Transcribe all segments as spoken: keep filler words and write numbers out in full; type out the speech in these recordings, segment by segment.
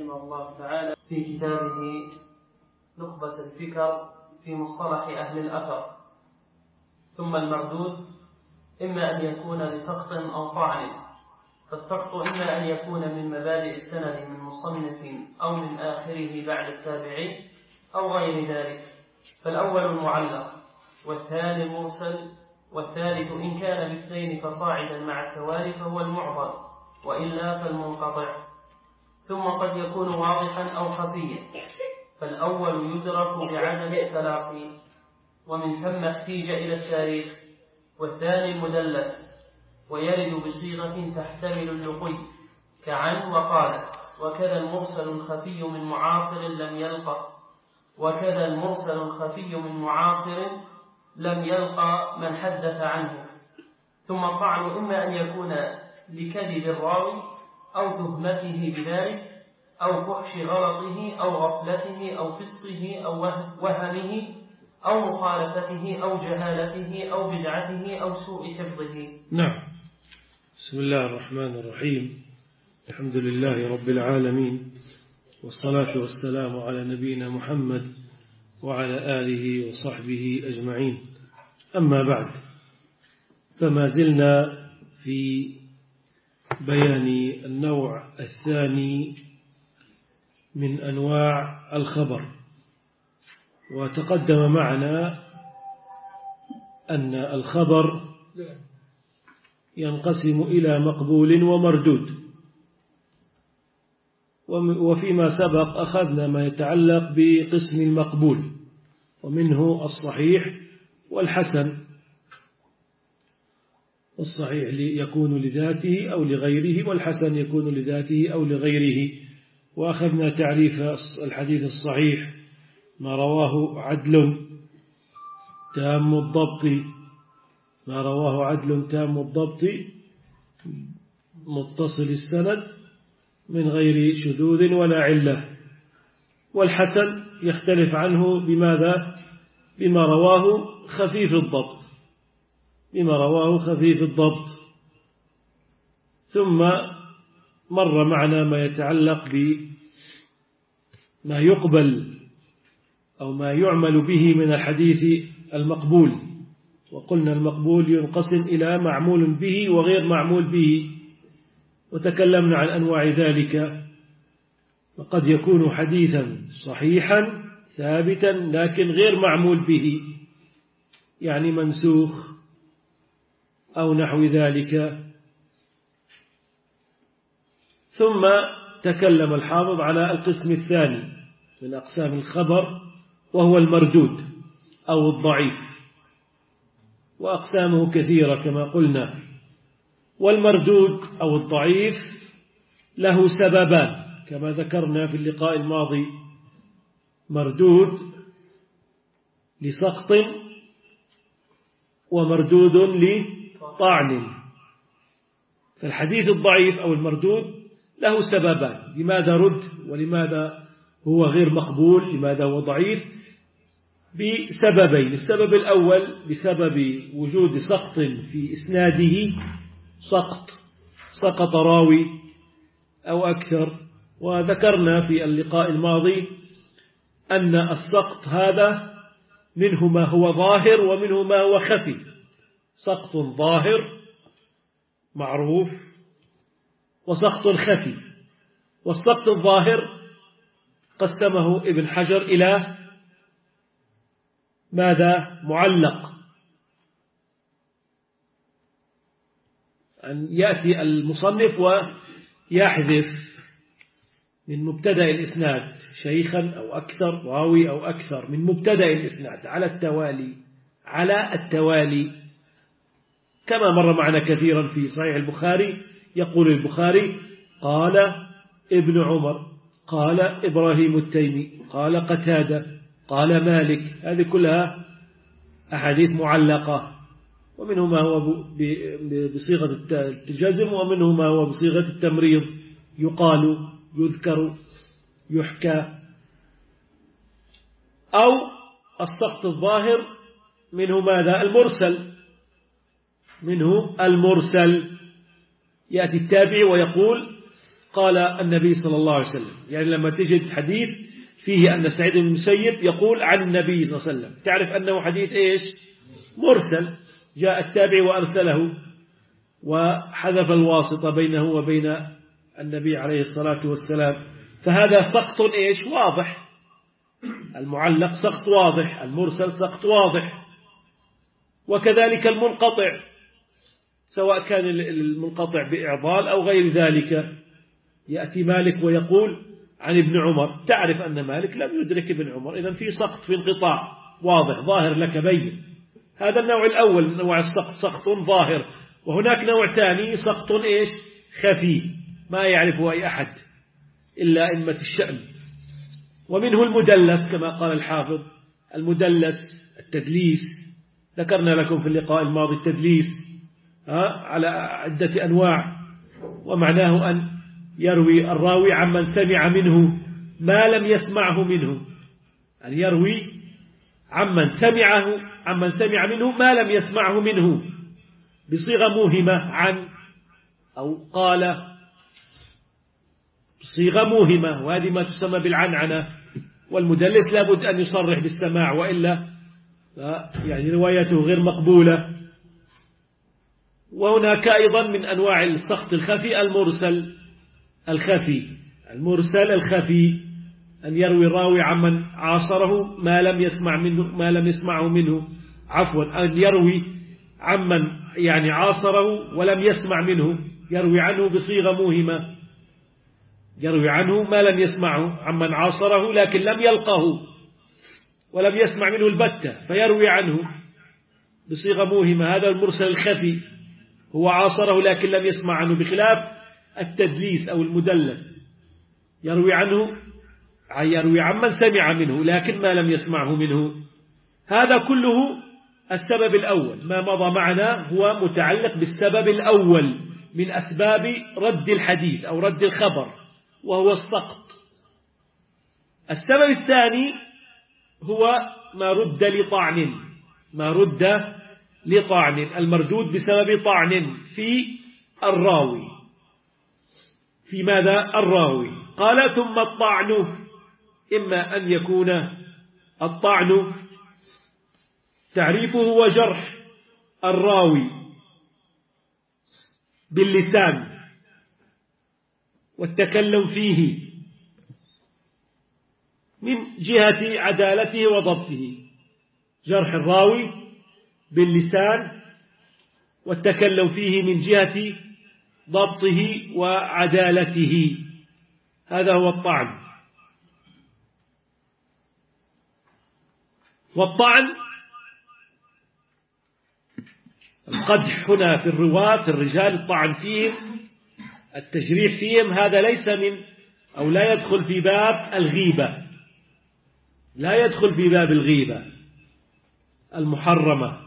رحمه الله تعالى في كتابه نخبة الفكر في مصطلح أهل الأثر. ثم المردود إما أن يكون لسقط أو طعن، فالسقط إما أن يكون من مبادئ السند من مصنف أو من آخره بعد التابعي أو غير ذلك، فالأول المعلق والثاني المرسل، والثالث إن كان باثنين فصاعدا مع التوالي فهو المعضل، وإلا فالمنقطع. ثم قد يكون واضحا أو خفيا، فالأول يدرك بعدم التلاقي ومن ثم احتيج إلى التاريخ، والثاني المدلس ويرد بصيغة تحتمل اللقي كعن وقال، وكذا المرسل الخفي من معاصر لم يلقى وكذا المرسل الخفي من معاصر لم يلقى من حدث عنه. ثم الطعن إما أن يكون لكذب الراوي أو تهمته بذلك أو فحش غلطه أو غفلته أو فسقه أو وهمه أو مخالفته أو جهالته أو بدعته أو سوء حفظه. نعم. بسم الله الرحمن الرحيم. الحمد لله رب العالمين، والصلاة والسلام على نبينا محمد وعلى آله وصحبه أجمعين. أما بعد، فما زلنا في بيان النوع الثاني من أنواع الخبر، وتقدم معنا أن الخبر ينقسم إلى مقبول ومردود، وفيما سبق أخذنا ما يتعلق بقسم المقبول، ومنه الصحيح والحسن. الصحيح يكون لذاته أو لغيره، والحسن يكون لذاته أو لغيره. وأخذنا تعريف الحديث الصحيح: ما رواه عدل تام الضبط ما رواه عدل تام الضبط متصل السند من غير شذوذ ولا علة. والحسن يختلف عنه بماذا؟ بما رواه خفيف الضبط بما رواه خفيف الضبط ثم مر معنا ما يتعلق بما يقبل أو ما يعمل به من الحديث المقبول، وقلنا المقبول ينقسم إلى معمول به وغير معمول به، وتكلمنا عن أنواع ذلك. وقد يكون حديثا صحيحا ثابتا لكن غير معمول به، يعني منسوخ أو نحو ذلك. ثم تكلم الحافظ على القسم الثاني من أقسام الخبر، وهو المردود أو الضعيف، وأقسامه كثيرة كما قلنا. والمردود أو الضعيف له سببان كما ذكرنا في اللقاء الماضي: مردود لسقط ومردود لطعن. فالحديث الضعيف أو المردود له سببان: لماذا رد ولماذا هو غير مقبول، لماذا هو ضعيف، بسببين. السبب الأول بسبب وجود سقط في إسناده، سقط سقط راوي أو أكثر. وذكرنا في اللقاء الماضي أن السقط هذا منه ما هو ظاهر ومنه ما هو خفي. سقط ظاهر معروف وسقط خفي. والسقط الظاهر قسمه ابن حجر إلى ماذا؟ معلق، أن يأتي المصنف ويحذف من مبتدأ الإسناد شيخا أو أكثر، راوي أو أكثر، من مبتدأ الإسناد على التوالي على التوالي كما مر معنا كثيرا في صحيح البخاري. يقول البخاري: قال ابن عمر، قال إبراهيم التيمي، قال قتادة، قال مالك. هذه كلها أحاديث معلقة، ومنه ما هو بصيغة الجزم ومنه ما هو بصيغة التمريض: يقال، يذكر، يحكى. أو السقط الظاهر منه ماذا؟ المرسل منه المرسل يأتي التابعي ويقول: قال النبي صلى الله عليه وسلم. يعني لما تجد حديث فيه أن سعيد بن المسيب يقول عن النبي صلى الله عليه وسلم تعرف أنه حديث إيش؟ مرسل، جاء التابع وأرسله وحذف الواسطة بينه وبين النبي عليه الصلاة والسلام، فهذا سقط إيش؟ واضح. المعلق سقط واضح، المرسل سقط واضح. وكذلك المنقطع، سواء كان المنقطع بإعضال أو غير ذلك. يأتي مالك ويقول عن ابن عمر، تعرف أن مالك لم يدرك ابن عمر، إذن في سقط في انقطاع واضح ظاهر لك بين. هذا النوع الأول، نوع السقط سقط ظاهر. وهناك نوع ثاني سقط إيش؟ خفي، ما يعرفه أي أحد إلا أئمة الشأن. ومنه المدلس كما قال الحافظ، المدلس التدليس، ذكرنا لكم في اللقاء الماضي التدليس على عدة أنواع، ومعناه أن يروي الراوي عمن سمع منه ما لم يسمعه منه، أن يروي عمن سمعه عمن سمع منه ما لم يسمعه منه بصيغة موهمة عن أو قال بصيغة موهمة، وهذه ما تسمى بالعنعنة. والمدلس لابد أن يصرح بالسماع، وإلا يعني روايته غير مقبولة. وهناك أيضا من أنواع السقط الخفي المرسل الخفي. المرسل الخفي أن يروي الراوي عمن عاصره ما لم يسمع منه ما لم يسمعه منه عفوا أن يروي عمن يعني عاصره ولم يسمع منه، يروي عنه بصيغة موهمة، يروي عنه ما لم يسمعه عمن عاصره لكن لم يلقه ولم يسمع منه البتة، فيروي عنه بصيغة موهمة. هذا المرسل الخفي، هو عاصره لكن لم يسمع عنه، بخلاف التدليس أو المدلس يروي عنه يروي عمن سمع منه لكن ما لم يسمعه منه. هذا كله السبب الأول، ما مضى معنا هو متعلق بالسبب الأول من أسباب رد الحديث أو رد الخبر، وهو السقط. السبب الثاني هو ما رد لطعن، ما رد لطعن، المردود بسبب طعن في الراوي. في ماذا؟ الراوي. قال ثم الطعن، إما أن يكون الطعن تعريفه هو جرح الراوي باللسان والتكلم فيه من جهة عدالته وضبطه، جرح الراوي باللسان والتكلم فيه من جهة ضبطه وعدالته، هذا هو الطعن. والطعن القدح هنا في الرواة في الرجال، الطعن فيهم التجريح فيهم، هذا ليس من أو لا يدخل في باب الغيبة، لا يدخل في باب الغيبة المحرمة،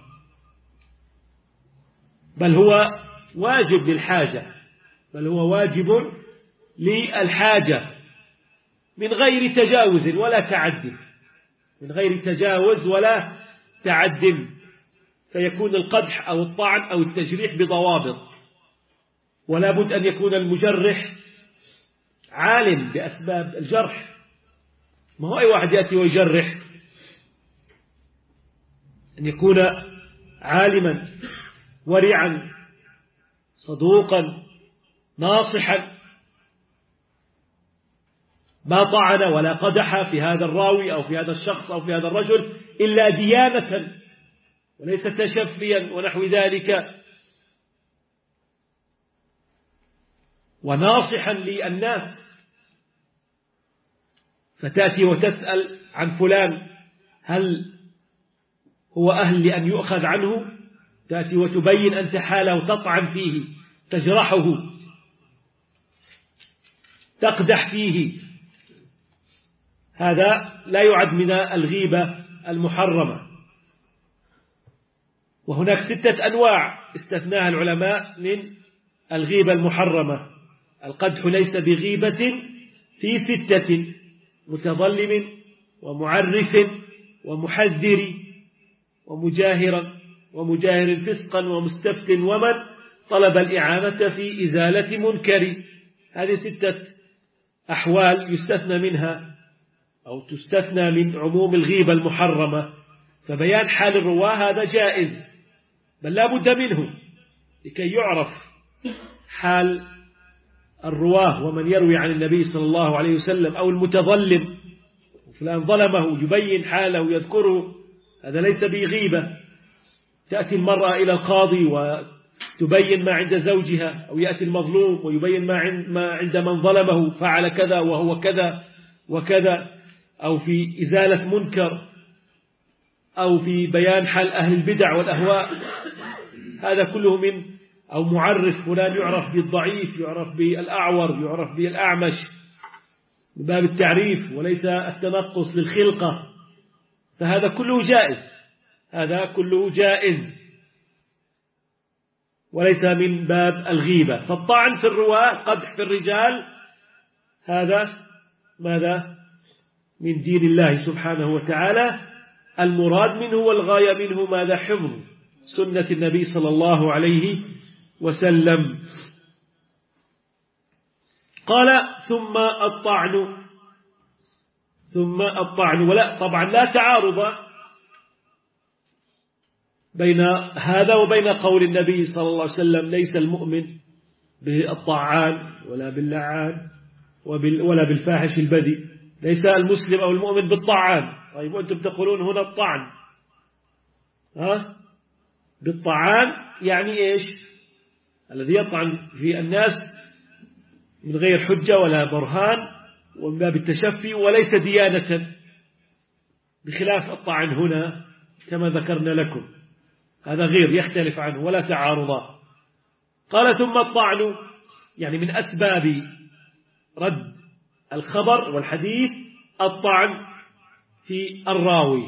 بل هو واجب للحاجة، بل هو واجب للحاجة من غير تجاوز ولا تعد، من غير تجاوز ولا تعد، فيكون القدح أو الطعن أو التجريح بضوابط. ولا بد أن يكون المجرح عالم بأسباب الجرح، ما هو أي واحد يأتي ويجرح، أن يكون عالما ورعا صدوقا ناصحا، ما طعن ولا قدح في هذا الراوي أو في هذا الشخص أو في هذا الرجل إلا ديانة وليس تشفيا ونحو ذلك، وناصحا للناس. فتأتي وتسأل عن فلان هل هو أهل لأن يؤخذ عنه، تأتي وتبين أنت حاله وتطعن فيه، تجرحه، تقدح فيه، هذا لا يعد من الغيبة المحرمة. وهناك ستة أنواع استثناها العلماء من الغيبة المحرمة. القدح ليس بغيبة في ستة: متظلم ومعرف ومحذر ومجاهرا ومجاهر فسقا ومستفت ومن طلب الإعانة في إزالة منكر. هذه ستة أحوال يستثنى منها أو تستثنى من عموم الغيبة المحرمة، فبيان حال الرواة هذا جائز بل لا بد منه لكي يعرف حال الرواة ومن يروي عن النبي صلى الله عليه وسلم أو المتظلم وفلان ظلمه يبين حاله يذكره، هذا ليس بغيبة. تأتي المرأة إلى القاضي وتبين ما عند زوجها، أو يأتي المظلوم ويبين ما عند من ظلمه فعل كذا وهو كذا وكذا، أو في إزالة منكر، أو في بيان حال أهل البدع والأهواء، هذا كله من أو معرف فلان يعرف بالضعيف، يعرف بالأعور، يعرف بالأعمش، من باب التعريف وليس التنقص للخلقة، فهذا كله جائز، هذا كله جائز وليس من باب الغيبة. فالطعن في الرواة قدح في الرجال هذا ماذا؟ من دين الله سبحانه وتعالى، المراد منه والغاية منه ماذا؟ حفظ سنة النبي صلى الله عليه وسلم. قال ثم الطعن، ثم الطعن، ولا طبعا لا تعارض بين هذا وبين قول النبي صلى الله عليه وسلم ليس المؤمن بالطعان ولا باللعان ولا بالفاحش البذيء، ليس المسلم أو المؤمن بالطعان. طيب وأنتم تقولون هنا الطعن، ها بالطعان يعني إيش؟ الذي يطعن في الناس من غير حجة ولا برهان ومن باب التشفي وليس ديانة، بخلاف الطعن هنا كما ذكرنا لكم هذا غير يختلف عنه ولا تعارض. قال ثم الطعن يعني من أسباب رد الخبر والحديث الطعن في الراوي.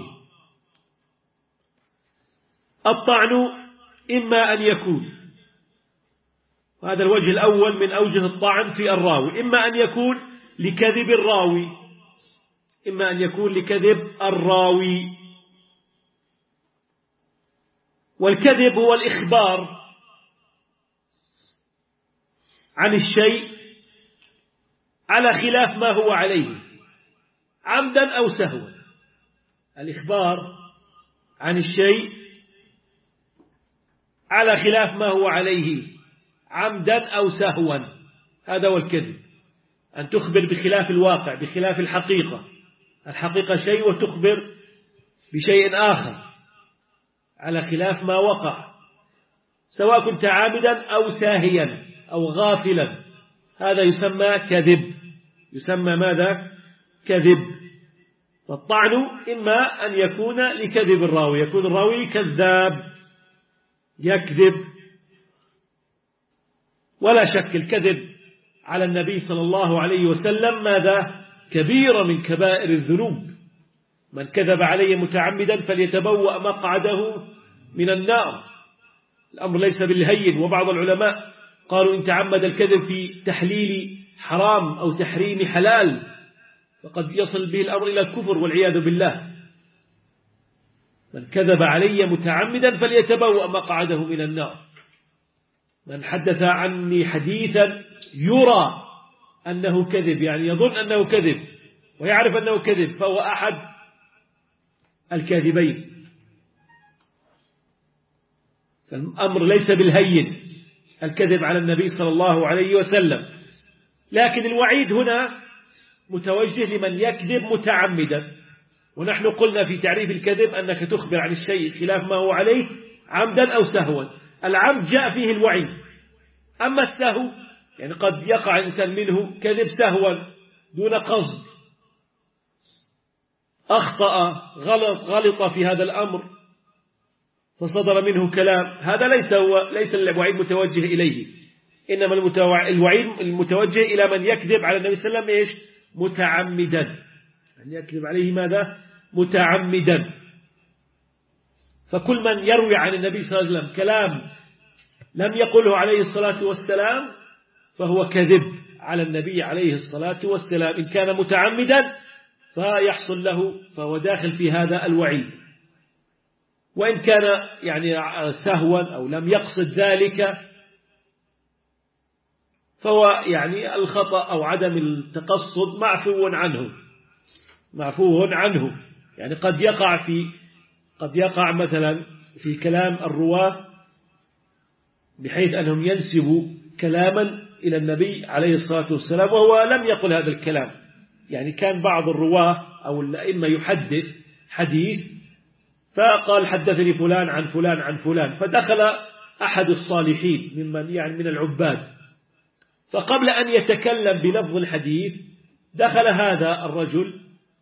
الطعن إما أن يكون، هذا الوجه الأول من أوجه الطعن في الراوي، إما أن يكون لكذب الراوي، إما أن يكون لكذب الراوي. والكذب هو الإخبار عن الشيء على خلاف ما هو عليه عمدا أو سهوا، الإخبار عن الشيء على خلاف ما هو عليه عمدا أو سهوا، هذا هو الكذب، أن تخبر بخلاف الواقع، بخلاف الحقيقة، الحقيقة شيء وتخبر بشيء آخر على خلاف ما وقع، سواء كنت عامدا أو ساهيا أو غافلا، هذا يسمى كذب، يسمى ماذا؟ كذب. فالطعن إما أن يكون لكذب الراوي، يكون الراوي كذاب يكذب، ولا شك الكذب على النبي صلى الله عليه وسلم ماذا؟ كبيرة من كبائر الذنوب، من كذب علي متعمدا فليتبوأ مقعده من النار، الأمر ليس بالهين. وبعض العلماء قالوا إن تعمد الكذب في تحليل حرام أو تحريم حلال فقد يصل به الأمر إلى الكفر والعياذ بالله. من كذب علي متعمدا فليتبوأ مقعده من النار. من حدث عني حديثا يرى أنه كذب، يعني يظن أنه كذب ويعرف أنه كذب، فهو أحد الكاذبين. فالأمر ليس بالهين الكذب على النبي صلى الله عليه وسلم، لكن الوعيد هنا متوجه لمن يكذب متعمدا. ونحن قلنا في تعريف الكذب أنك تخبر عن الشيء خلاف ما هو عليه عمدا أو سهوا. العمد جاء فيه الوعيد، أما السهو يعني قد يقع الإنسان منه كذب سهوا دون قصد، أخطأ غلط غلط في هذا الأمر فصدر منه كلام، هذا ليس هو ليس الوعيد متوجه إليه، إنما الوعيد المتوجه إلى من يكذب على النبي صلى الله عليه وسلم إيش؟ متعمدا، أن يكذب عليه ماذا؟ متعمدا. فكل من يروي عن النبي صلى الله عليه وسلم كلام لم يقله عليه الصلاة والسلام فهو كذب على النبي عليه الصلاة والسلام، إن كان متعمدا فيحصل له فهو داخل في هذا الوعيد، وإن كان يعني سهوا أو لم يقصد ذلك فهو يعني الخطأ أو عدم التقصد معفو عنه معفو عنه يعني قد يقع في قد يقع مثلا في كلام الرواة بحيث أنهم ينسبوا كلاما إلى النبي عليه الصلاة والسلام وهو لم يقل هذا الكلام. يعني كان بعض الرواه أو الأئمة يحدث حديث فقال حدثني فلان عن فلان عن فلان، فدخل أحد الصالحين ممن يعني من العباد، فقبل أن يتكلم بلفظ الحديث دخل هذا الرجل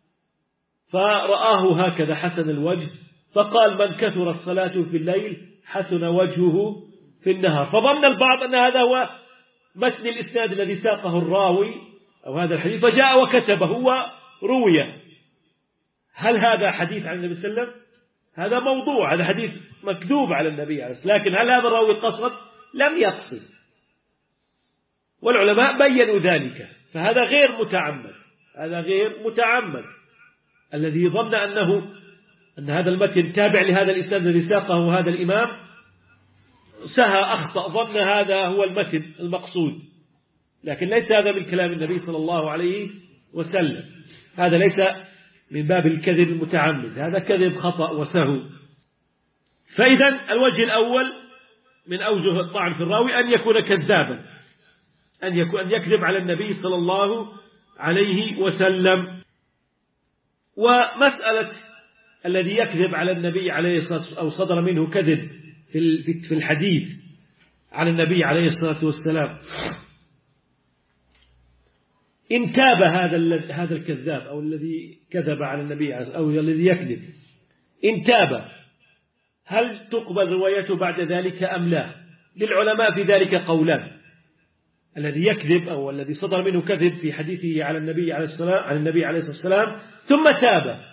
فرآه هكذا حسن الوجه، فقال من كثرت صلاته في الليل حسن وجهه في النهار، فظن البعض أن هذا هو متن الإسناد الذي ساقه الراوي أو هذا الحديث، فجاء وكتبه وروي. هل هذا حديث عن النبي صلى الله عليه وسلم؟ هذا موضوع، هذا حديث مكذوب على النبي عليه الصلاة والسلام، لكن هل هذا الراوي قصد؟ لم يقصد، والعلماء بيّنوا ذلك، فهذا غير متعمد، هذا غير متعمد. الذي ظن أنه أن هذا المتن تابع لهذا الإسناد الذي ساقه هذا الإمام سهى أخطأ، ظن هذا هو المتن المقصود، لكن ليس هذا من كلام النبي صلى الله عليه وسلم، هذا ليس من باب الكذب المتعمد، هذا كذب خطأ وسهو. فإذا الوجه الأول من أوجه الطعن في الراوي أن يكون كذابا، أن يكون أن يكذب على النبي صلى الله عليه وسلم. ومسألة الذي يكذب على النبي عليه الصلاة والسلام أو صدر منه كذب في الحديث على النبي عليه الصلاة والسلام، إن تاب هذا هذا الكذاب أو الذي كذب على النبي أو الذي يكذب، إن تاب هل تقبل روايته بعد ذلك أم لا؟ للعلماء في ذلك قولان. الذي يكذب أو الذي صدر منه كذب في حديثه على النبي عليه الصلاة على النبي عليه الصلاة والسلام ثم تاب،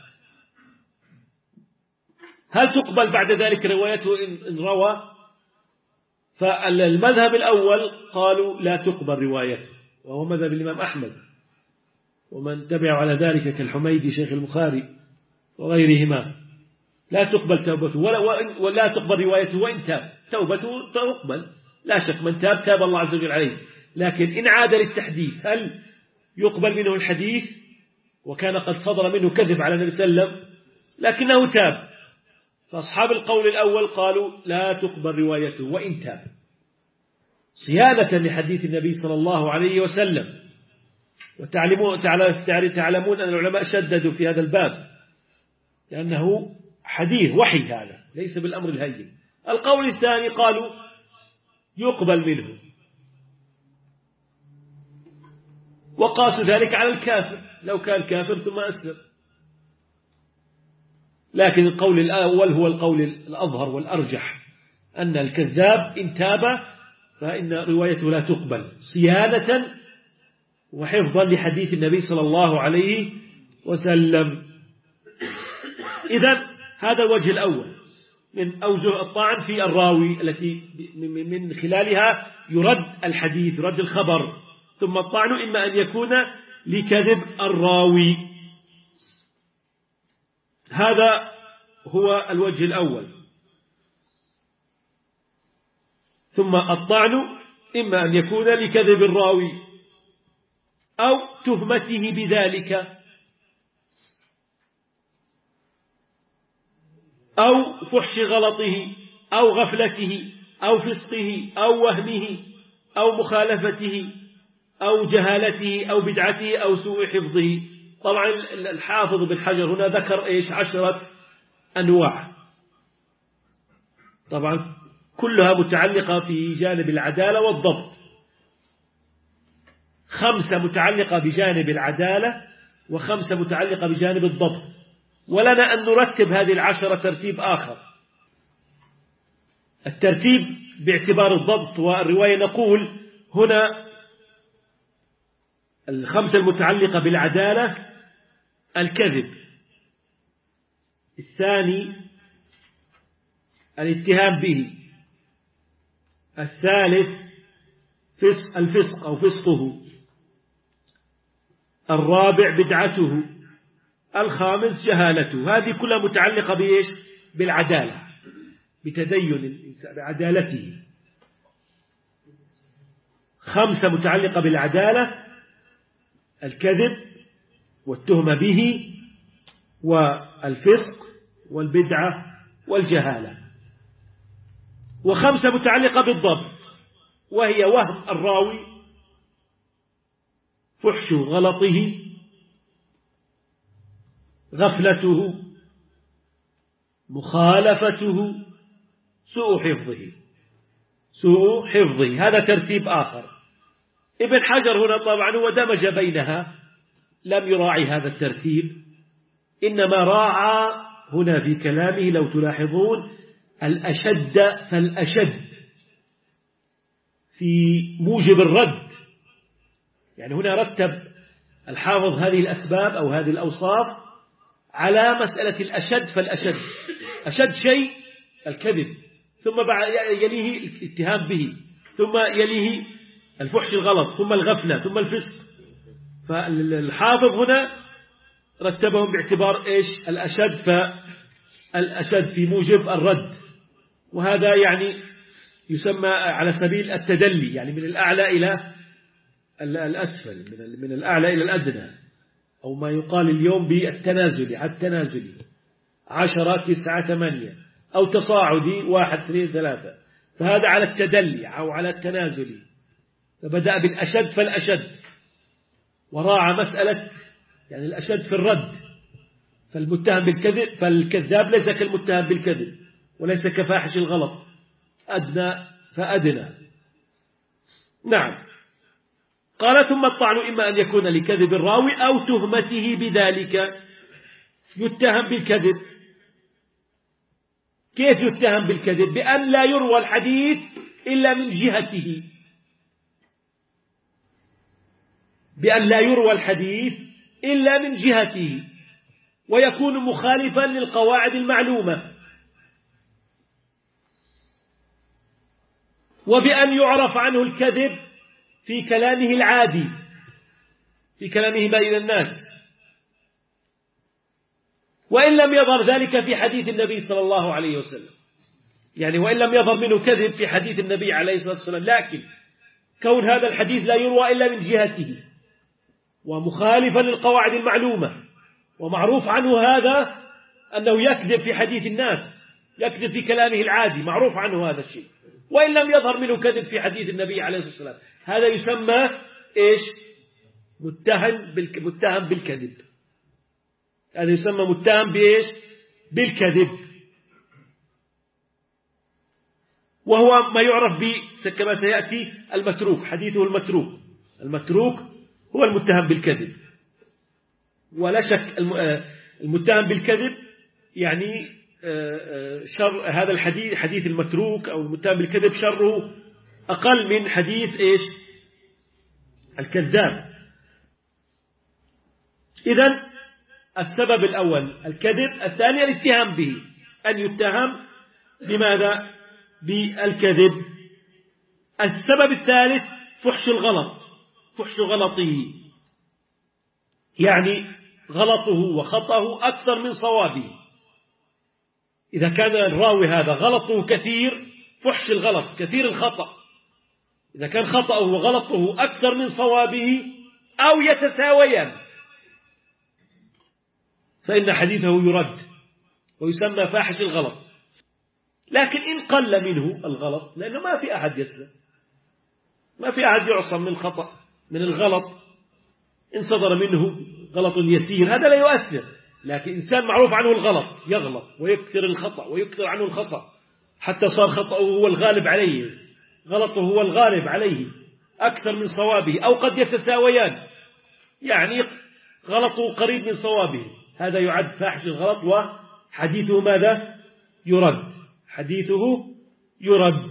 هل تقبل بعد ذلك روايته إن روى؟ فالمذهب الأول قالوا لا تقبل روايته، وهو مذهب الإمام أحمد ومن تبع على ذلك كالحميدي شيخ البخاري وغيرهما، لا تقبل توبته ولا, ولا تقبل روايته وإن تاب، توبته تقبل لا شك، من تاب تاب الله عز وجل عليه، لكن إن عاد للتحديث هل يقبل منه الحديث وكان قد صدر منه كذب على النبي صلى الله عليه وسلم لكنه تاب؟ فأصحاب القول الأول قالوا لا تقبل روايته وإن تاب، صيانة لحديث النبي صلى الله عليه وسلم. وتعلمون أن العلماء شددوا في هذا الباب لأنه حديث وحي، هذا ليس بالأمر الهين. القول الثاني قالوا يقبل منه، وقاسوا ذلك على الكافر لو كان كافر ثم أسلم، لكن القول الأول هو القول الأظهر والأرجح، أن الكذاب إن تاب فإن روايته لا تقبل صيانة وحفظا لحديث النبي صلى الله عليه وسلم. إذن هذا الوجه الأول من أوجه الطعن في الراوي التي من خلالها يرد الحديث، يرد الخبر، ثم الطعن إما أن يكون لكذب الراوي. هذا هو الوجه الأول. ثم الطعن إما أن يكون لكذب الراوي أو تهمته بذلك أو فحش غلطه أو غفلته أو فسقه أو وهمه أو مخالفته أو جهالته أو بدعته أو سوء حفظه. طبعا الحافظ بن حجر هنا ذكر إيش عشرة أنواع، طبعا كلها متعلقة في جانب العدالة والضبط، خمسة متعلقة بجانب العدالة وخمسة متعلقة بجانب الضبط، ولنا أن نرتب هذه العشرة ترتيب آخر. الترتيب باعتبار الضبط والرواية، نقول هنا الخمسة المتعلقة بالعدالة الكذب، الثاني الاتهام به، الثالث فسق الفسق أو فسقه، الرابع بدعته، الخامس جهالته. هذه كلها متعلقة بإيش؟ بالعدالة، بتدين الإنسان بعدالته. خمسة متعلقة بالعدالة: الكذب والتهمة به والفسق والبدعة والجهالة. وخمسة متعلقة بالضبط، وهي وهم الراوي، فحش غلطه، غفلته، مخالفته، سوء حفظه سوء حفظه هذا ترتيب آخر. ابن حجر هنا طبعا هو دمج بينها، لم يراعي هذا الترتيب، إنما راعى هنا في كلامه لو تلاحظون الأشد فالأشد في موجب الرد. يعني هنا رتب الحافظ هذه الأسباب أو هذه الأوصاف على مسألة الأشد فالأشد. أشد شيء الكذب، ثم يليه الاتهام به، ثم يليه الفحش الغلط، ثم الغفلة، ثم الفسق. فالحافظ هنا رتبهم باعتبار إيش؟ الأشد فالأشد في موجب الرد، وهذا يعني يسمى على سبيل التدلي، يعني من الأعلى إلى الأسفل، من الأعلى إلى الأدنى، أو ما يقال اليوم بالتنازلي، على التنازلي عشرة تسعة ثمانية، أو تصاعدي واحد اثنين ثلاثة. فهذا على التدلي أو على التنازلي، فبدأ بالأشد فالأشد، وراعى مسألة يعني الأشد في الرد. فالمتهم بالكذب فالكذاب ليس كالمتهم بالكذب، وليس كفاحش الغلط، أدنى فأدنى. نعم. قال: ثم الطعن إما أن يكون لكذب الراوي أو تهمته بذلك. يتهم بالكذب. كيف يتهم بالكذب؟ بأن لا يروى الحديث إلا من جهته، بأن لا يروى الحديث إلا من جهته، ويكون مخالفا للقواعد المعلومة، وبأن يعرف عنه الكذب في كلامه العادي، في كلامه بين الناس، وإن لم يظهر ذلك في حديث النبي صلى الله عليه وسلم. يعني وإن لم يظهر منه كذب في حديث النبي عليه الصلاة والسلام، لكن كون هذا الحديث لا يروى إلا من جهته، ومخالفا للقواعد المعلومة، ومعروف عنه هذا أنه يكذب في حديث الناس، يكذب في كلامه العادي، معروف عنه هذا الشيء، وإن لم يظهر منه كذب في حديث النبي عليه الصلاة والسلام، هذا يسمى إيش؟ متهم بالك... متهم بالكذب. هذا يسمى متهم بإيش؟ بالكذب. وهو ما يعرف ب كما سيأتي المتروك، حديثه المتروك. المتروك هو المتهم بالكذب، ولا شك المتهم بالكذب يعني شر هذا الحديث، حديث المتروك أو المتهم بالكذب شره أقل من حديث إيش؟ الكذاب. إذن السبب الأول الكذب، الثاني الاتهام به، أن يتهم بماذا؟ بالكذب. السبب الثالث فحش الغلط، فحش غلطه، يعني غلطه وخطأه أكثر من صوابه. إذا كان الراوي هذا غلطه كثير، فحش الغلط كثير الخطأ. إذا كان خطأه وغلطه أكثر من صوابه أو يتساويان، فإن حديثه يرد ويسمى فاحش الغلط. لكن إن قل منه الغلط، لأنه ما في أحد يسلم، ما في أحد يعصم من الخطأ من الغلط، إن صدر منه غلط يسير هذا لا يؤثر. لكن إنسان معروف عنه الغلط، يغلط ويكثر الخطأ ويكثر عنه الخطأ حتى صار خطأه هو الغالب عليه، غلطه هو الغالب عليه أكثر من صوابه، أو قد يتساويان، يعني غلطه قريب من صوابه، هذا يعد فاحش الغلط، وحديثه ماذا؟ يرد، حديثه يرد.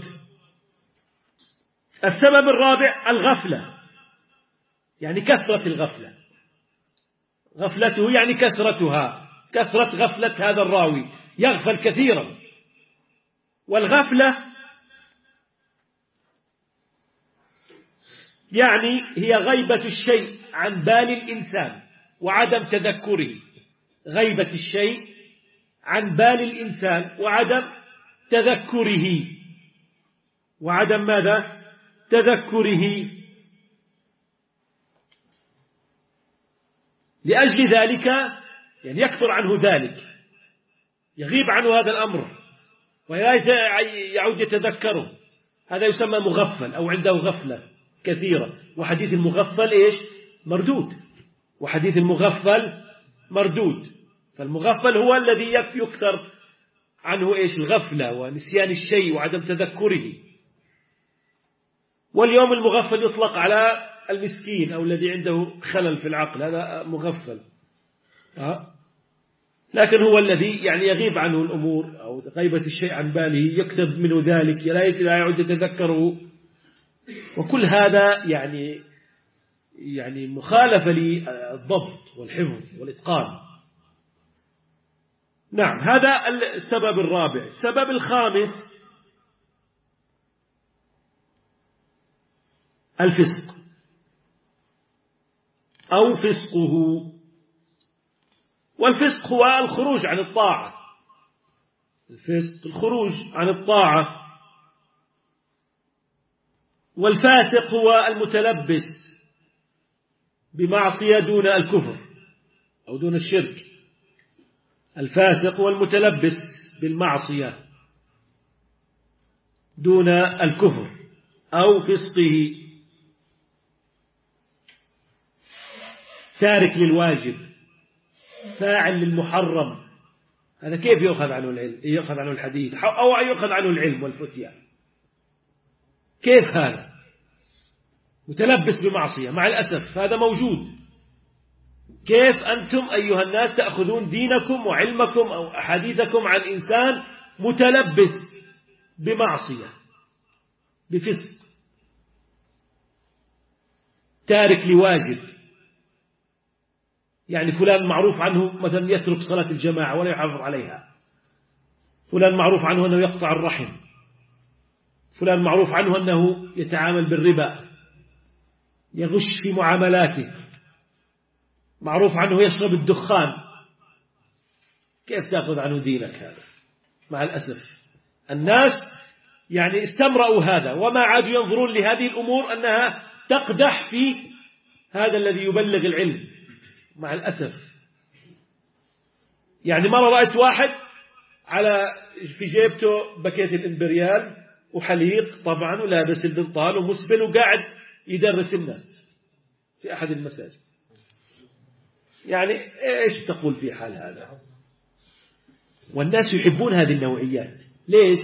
السبب الرابع الغفلة، يعني كثرة الغفلة. غفلته يعني كثرتها، كثرة غفلة هذا الراوي، يغفل كثيرا. والغفلة يعني هي غيبة الشيء عن بال الإنسان وعدم تذكره، غيبة الشيء عن بال الإنسان وعدم تذكره، وعدم ماذا؟ تذكره. لأجل ذلك يعني يكثر عنه ذلك، يغيب عنه هذا الأمر ولا يعود يتذكره، هذا يسمى مغفل أو عنده غفلة كثيرة. وحديث المغفل إيش؟ مردود. وحديث المغفل مردود. فالمغفل هو الذي يكثر عنه إيش؟ الغفلة ونسيان الشيء وعدم تذكره. واليوم المغفل يطلق على المسكين أو الذي عنده خلل في العقل، هذا مغفل. أه؟ لكن هو الذي يعني يغيب عنه الأمور أو غيبة الشيء عن باله، يكتب منه ذلك، لا يعد يتذكره. وكل هذا يعني يعني مخالفة للضبط والحفظ والإتقان. نعم، هذا السبب الرابع. السبب الخامس الفسق أو فسقه. والفسق هو الخروج عن الطاعة. الفسق الخروج عن الطاعة. والفاسق هو المتلبس بمعصية دون الكفر أو دون الشرك. الفاسق هو المتلبس بالمعصية دون الكفر أو فسقه. تارك للواجب، فاعل للمحرم، هذا كيف يؤخذ عنه العلم؟ يؤخذ عنه الحديث أو يؤخذ عنه العلم والفتيا؟ كيف هذا؟ متلبس بمعصية، مع الأسف هذا موجود. كيف أنتم أيها الناس تأخذون دينكم وعلمكم أو أحاديثكم عن إنسان متلبس بمعصية بفسق، تارك لواجب؟ يعني فلان معروف عنه مثلا يترك صلاة الجماعة ولا يحافظ عليها، فلان معروف عنه أنه يقطع الرحم، فلان معروف عنه أنه يتعامل بالربا، يغش في معاملاته، معروف عنه يشرب الدخان. كيف تأخذ عنه دينك هذا؟ مع الأسف الناس يعني استمرأوا هذا وما عادوا ينظرون لهذه الأمور أنها تقدح في هذا الذي يبلغ العلم. مع الأسف يعني مرة رأيت واحد على في جيبته باكيت الإمبريال وحليق طبعا ولابس البنطال ومسبل وقاعد يدرس الناس في أحد المساجد. يعني إيش تقول في حال هذا؟ والناس يحبون هذه النوعيات. ليش؟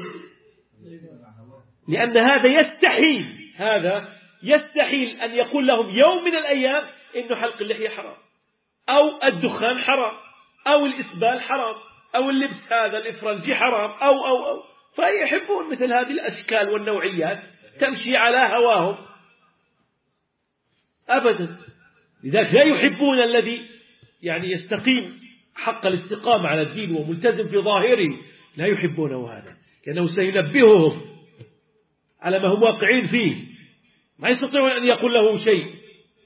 لأن هذا يستحيل هذا يستحيل أن يقول لهم يوم من الأيام إنه حلق اللحية حرام أو الدخان حرام أو الإسبال حرام أو اللبس هذا الإفرنجي حرام أو أو أو فيحبون مثل هذه الأشكال والنوعيات تمشي على هواهم أبدا. لذلك لا يحبون الذي يعني يستقيم حق الاستقامة على الدين وملتزم في ظاهره، لا يحبونه هذا، لأنه سينبههم على ما هم واقعين فيه، ما يستطيعون أن يقول له شيء.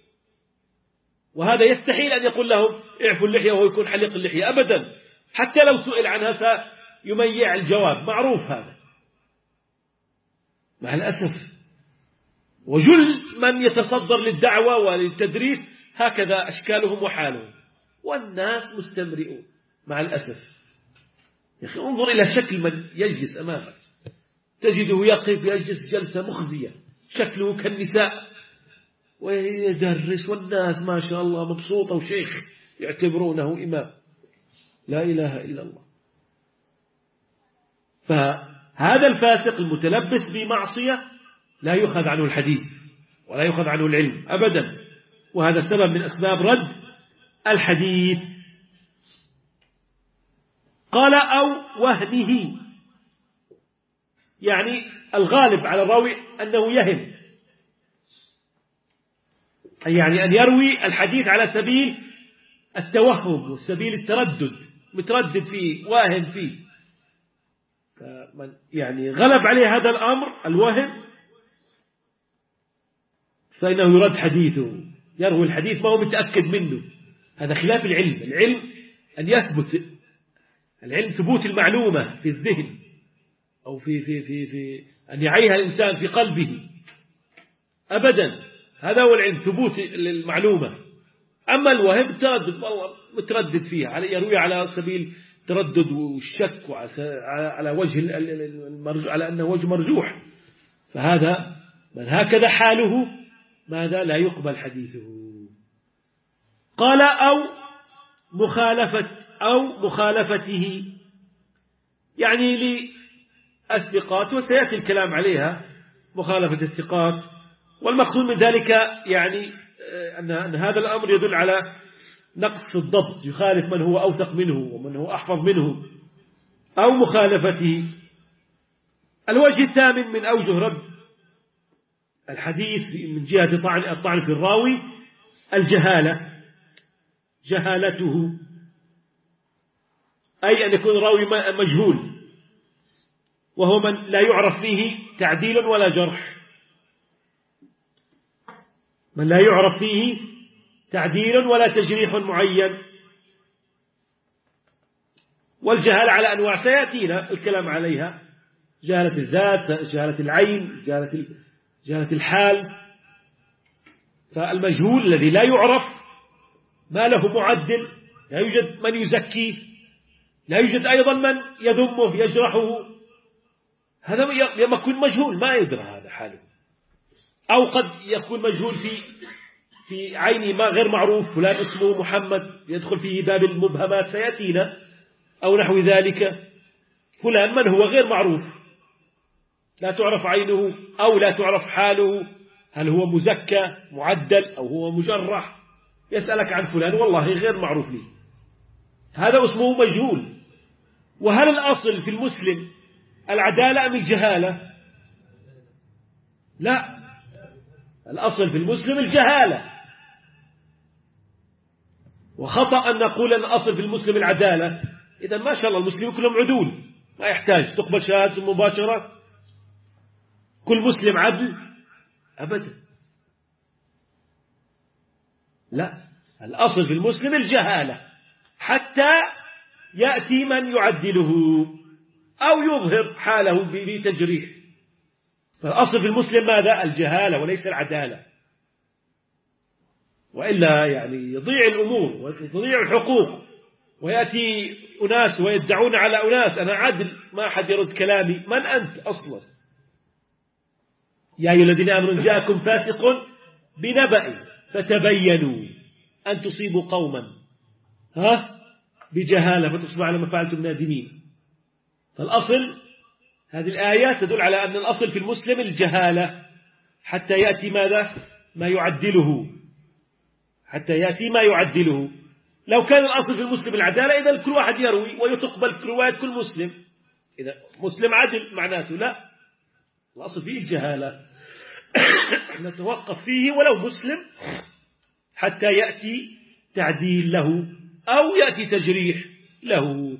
وهذا يستحيل أن يقول لهم اعفوا اللحية وهو يكون حليق اللحية أبدا، حتى لو سئل عنها سيميع الجواب، معروف هذا. مع الأسف وجل من يتصدر للدعوة وللتدريس هكذا أشكالهم وحالهم، والناس مستمرئون. مع الأسف يا أخي انظر إلى شكل من يجلس أمامك، تجده يقف يجلس جلسة مخزية، شكله كالنساء ويدرس، والناس ما شاء الله مبسوطة وشيخ يعتبرونه إمام. لا إله إلا الله. فهذا الفاسق المتلبس بمعصية لا يؤخذ عنه الحديث ولا يؤخذ عنه العلم أبدا، وهذا سبب من أسباب رد الحديث. قال أو وهمه، يعني الغالب على الراوي أنه يهم، يعني أن يروي الحديث على سبيل التوهم وسبيل التردد، متردد فيه واهم فيه. يعني غلب عليه هذا الأمر الوهم فإنه يرد حديثه، يروي الحديث ما هو متأكد منه. هذا خلاف العلم. العلم أن يثبت، العلم ثبوت المعلومة في الذهن أو في في في في أن يعيها الإنسان في قلبه أبدا. هذا هو العلم، ثبوت المعلومة أما الوهم تردد، والله متردد فيها، يروي على سبيل تردد والشك على وجه المرجوح، على أنه وجه مرجوح، فهذا من هكذا حاله ماذا لا يقبل حديثه. قال أو مخالفة أو مخالفته، يعني للثقات، وسيأتي الكلام عليها مخالفة الثقات، والمقصود من ذلك يعني أن هذا الأمر يدل على نقص الضبط، يخالف من هو أوثق منه ومن هو أحفظ منه. أو مخالفته. الوجه الثامن من أوجه رد الحديث من جهة الطعن في الراوي الجهالة، جهالته، أي أن يكون راوي مجهول، وهو من لا يعرف فيه تعديل ولا جرح، من لا يعرف فيه تعديل ولا تجريح معين. والجهالة على أنواع سيأتينا الكلام عليها، جهالة الذات، جهالة العين، جهالة جهالة الحال. فالمجهول الذي لا يعرف ما له معدل، لا يوجد من يزكيه، لا يوجد أيضا من يذمه يجرحه، هذا يكون مجهول ما يدرى هذا حاله. أو قد يكون مجهول في في عين ما غير معروف، فلان اسمه محمد يدخل فيه باب المبهمات سيأتينا، أو نحو ذلك، فلان من هو غير معروف لا تعرف عينه أو لا تعرف حاله، هل هو مزكى معدل أو هو مجرح، يسألك عن فلان والله غير معروف لي، هذا اسمه مجهول. وهل الأصل في المسلم العدالة أم الجهالة؟ لا، الأصل في المسلم الجهالة، وخطأ أن نقول أن الأصل في المسلم العدالة. إذا ما شاء الله المسلمين كلهم عدول، ما يحتاج تقبل شهادة مباشرة كل مسلم عدل أبدا، لا، الأصل في المسلم الجهالة حتى يأتي من يعدله أو يظهر حاله بتجريح. فالأصل في المسلم ماذا؟ الجهالة وليس العدالة، وإلا يعني يضيع الأمور وتضيع الحقوق، ويأتي أناس ويدعون على أناس أنا عدل، ما أحد يرد كلامي، من أنت أصلا؟ يا أيها الذين آمنوا جاءكم فاسق بنبأ فتبينوا أن تصيبوا قوما ها بجهالة فتصبحوا على ما فعلتم نادمين. فالأصل هذه الآيات تدل على أن الأصل في المسلم الجهالة حتى يأتي ماذا؟ ما يعدله، حتى يأتي ما يعدله. لو كان الأصل في المسلم العدالة إذا كل واحد يروي ويتقبل رواية كل مسلم، إذا مسلم عدل معناته لا، الأصل فيه الجهالة نتوقف فيه ولو مسلم حتى يأتي تعديل له أو يأتي تجريح له.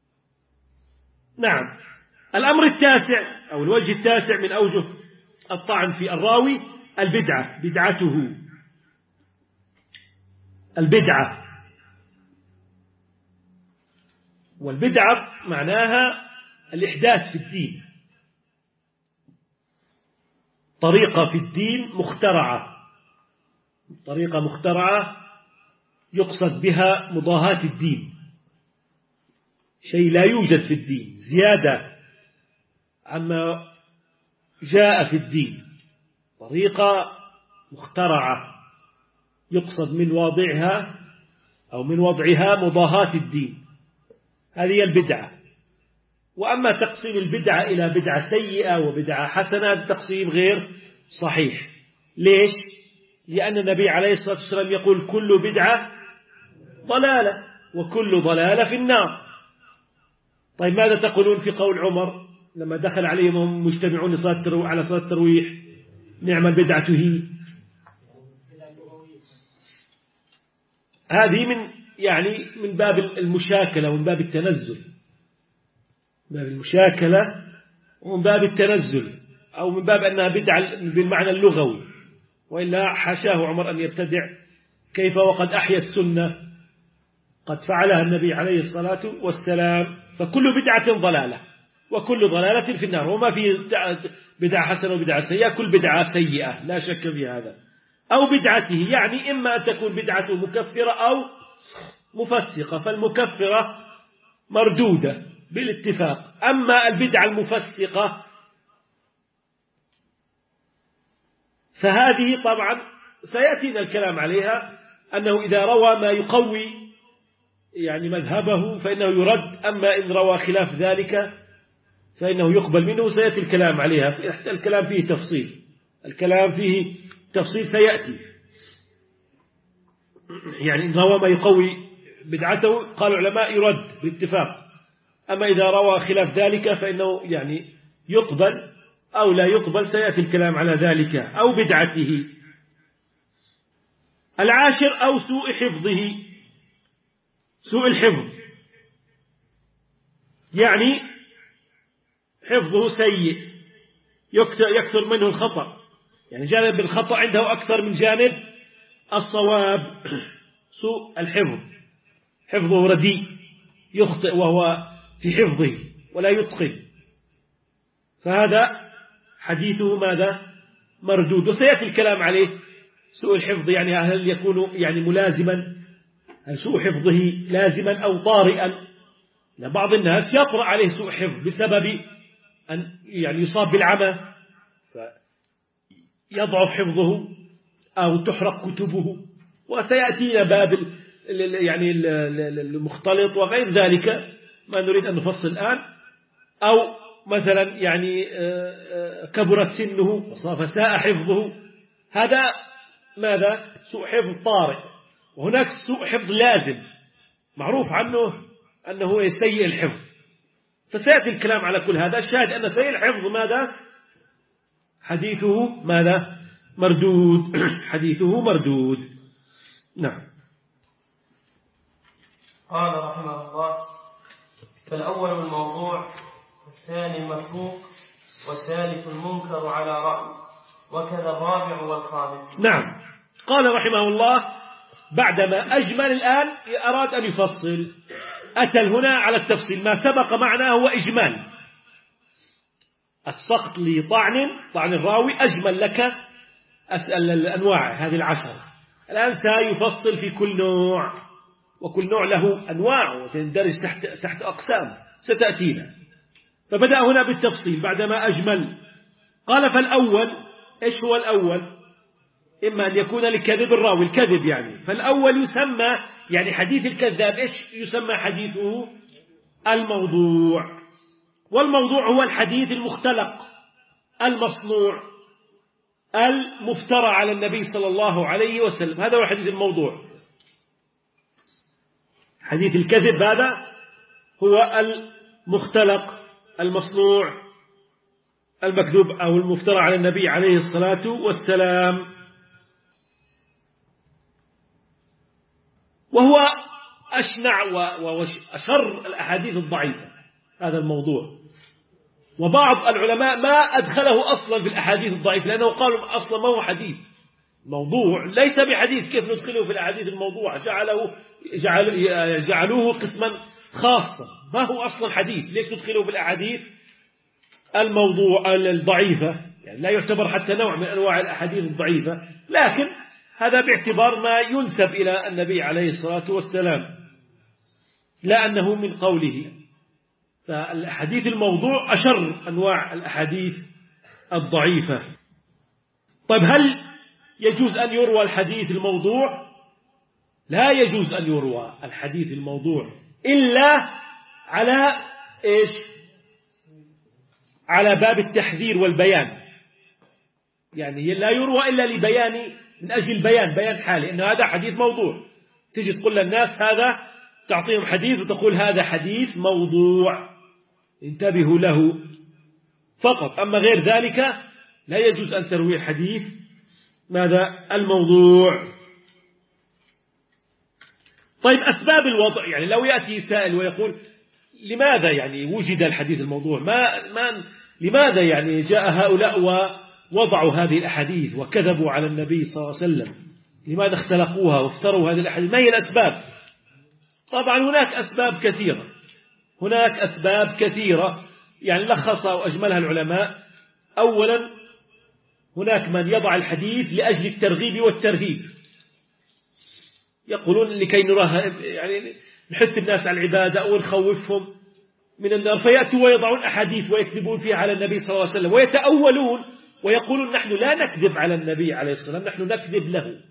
نعم. الأمر التاسع أو الوجه التاسع من أوجه الطعن في الراوي البدعة، بدعته، البدعة. والبدعة معناها الإحداث في الدين، طريقة في الدين مخترعة، طريقة مخترعة يقصد بها مضاهاة الدين، شيء لا يوجد في الدين، زيادة عما جاء في الدين، طريقة مخترعة يقصد من واضعها أو من وضعها مضاهاة الدين، هذه هي البدعة. وأما تقسيم البدعة إلى بدعة سيئة وبدعة حسنة التقسيم غير صحيح. ليش؟ لأن النبي عليه الصلاة والسلام يقول كل بدعة ضلالة وكل ضلالة في النار. طيب ماذا تقولون في قول عمر لما دخل عليهم هم مجتمعون على صلاة الترويح؟ نعم البدعة هي. هذه من يعني من باب المشاكلة ومن باب التنزل، من باب المشاكلة ومن باب التنزل، أو من باب أنها بدعة بالمعنى اللغوي، وإلا حاشاه عمر أن يبتدع، كيف وقد أحيا السنة قد فعلها النبي عليه الصلاة والسلام. فكل بدعة ضلالة وكل ضلالة في النار، وما في بدعة حسنة وبدعة سيئة، كل بدعة سيئة لا شك في هذا. أو بدعته، يعني إما أن تكون بدعته مكفرة أو مفسقة، فالمكفرة مردودة بالاتفاق. أما البدعة المفسقة فهذه طبعا سيأتينا الكلام عليها، أنه إذا روى ما يقوي يعني مذهبه فإنه يرد، أما إن روى خلاف ذلك فإنه يقبل منه. سيأتي الكلام عليها، الكلام فيه تفصيل، الكلام فيه تفصيل سيأتي. يعني إن روى ما يقوي بدعته قال العلماء يرد باتفاق، أما إذا روى خلاف ذلك فإنه يعني يقبل أو لا يقبل، سيأتي الكلام على ذلك. أو بدعته. العاشر أو سوء حفظه، سوء الحفظ يعني حفظه سيء يكثر منه الخطأ، يعني جانب الخطأ عنده أكثر من جانب الصواب. سوء الحفظ، حفظه رديء، يخطئ وهو في حفظه ولا يتقن، فهذا حديثه ماذا؟ مردود. وسيأتي الكلام عليه. سوء الحفظ يعني هل يكون يعني ملازما، هل سوء حفظه لازما أو طارئا؟ بعض الناس يطرأ عليه سوء حفظ بسبب أن يعني يصاب بالعمى فيضعف حفظه أو تحرق كتبه، وسيأتينا باب يعني المختلط وغير ذلك ما نريد أن نفصل الآن. أو مثلا يعني كبرت سنه فساء حفظه، هذا ماذا؟ سوء حفظ طارئ. وهناك سوء حفظ لازم معروف عنه أنه سيء الحفظ، فسيأتي الكلام على كل هذا. الشاهد أن سيء الحفظ ماذا؟ حديثه ماذا؟ مردود. حديثه مردود. نعم. قال رحمه الله: فالأول الموضوع، والثاني المتروك، والثالث المنكر على رأي، وكذا الرابع والخامس. نعم. قال رحمه الله بعدما أجمل الآن أراد أن يفصل، أتى هنا على التفصيل. ما سبق معناه هو إجمال، السقط لطعن طعن الراوي أجمل لك أسأل الأنواع هذه العشرة. الآن سيفصل في كل نوع، وكل نوع له أنواع وتندرج تحت, تحت أقسام ستأتينا. فبدأ هنا بالتفصيل بعدما أجمل. قال فالأول، إيش هو الأول؟ إما أن يكون لكذب الراوي، الكذب يعني، فالأول يسمى يعني حديث الكذاب، إيش يسمى حديثه؟ الموضوع. والموضوع هو الحديث المختلق المصنوع المفترى على النبي صلى الله عليه وسلم، هذا هو الحديث الموضوع. حديث الكذب هذا هو المختلق المصنوع المكذوب أو المفترى على النبي عليه الصلاة والسلام، وهو أشنع وأشر الأحاديث الضعيفة هذا الموضوع. وبعض العلماء ما أدخله أصلا في الأحاديث الضعيفة، لأنه قالوا أصلا ما هو حديث موضوع، ليس بحديث، كيف ندخله في الأحاديث الموضوع؟ جعله جعل جعلوه قسما خاصا، ما هو أصلا حديث، ليش ندخله في الأحاديث الموضوع الضعيفة؟ يعني لا يعتبر حتى نوع من أنواع الأحاديث الضعيفة، لكن هذا باعتبار ما ينسب إلى النبي عليه الصلاة والسلام لا أنه من قوله. فالحديث الموضوع أشر أنواع الأحاديث الضعيفة. طيب هل يجوز أن يروى الحديث الموضوع؟ لا يجوز أن يروى الحديث الموضوع إلا على إيش؟ على باب التحذير والبيان، يعني لا يروى إلا لبيان، من أجل بيان بيان حالي أن هذا حديث موضوع. تجي تقول للناس هذا، تعطيهم حديث وتقول هذا حديث موضوع، انتبهوا له فقط. أما غير ذلك لا يجوز أن تروي الحديث ماذا؟ الموضوع. طيب أسباب الوضع، يعني لو يأتي سائل ويقول لماذا يعني وجد الحديث الموضوع، ما ما لماذا يعني جاء هؤلاء ووضعوا هذه الأحاديث وكذبوا على النبي صلى الله عليه وسلم، لماذا اختلقوها وافتروا هذه الأحاديث؟ ما هي الأسباب؟ طبعا هناك أسباب كثيرة، هناك أسباب كثيرة يعني لخصها وأجملها العلماء. أولا هناك من يضع الحديث لأجل الترغيب والترهيب، يقولون لكي نراه يعني نحث الناس على العبادة أو نخوفهم من النار، فيأتوا ويضعون أحاديث ويكذبون فيها على النبي صلى الله عليه وسلم ويتأولون ويقولون نحن لا نكذب على النبي عليه الصلاة والسلام، نحن نكذب له،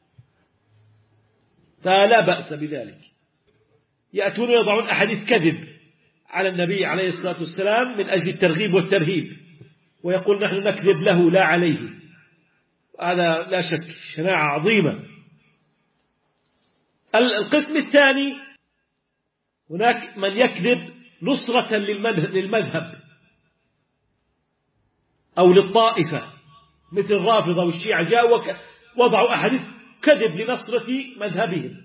فلا بأس بذلك. يأتون ويضعون أحاديث كذب على النبي عليه الصلاة والسلام من أجل الترغيب والترهيب، ويقول نحن نكذب له لا عليه. هذا لا شك شناعة عظيمة. القسم الثاني، هناك من يكذب نصرة للمذهب أو للطائفة، مثل الرافضة والشيعة، جاءوا وضعوا أحاديث كذب لنصرة مذهبهم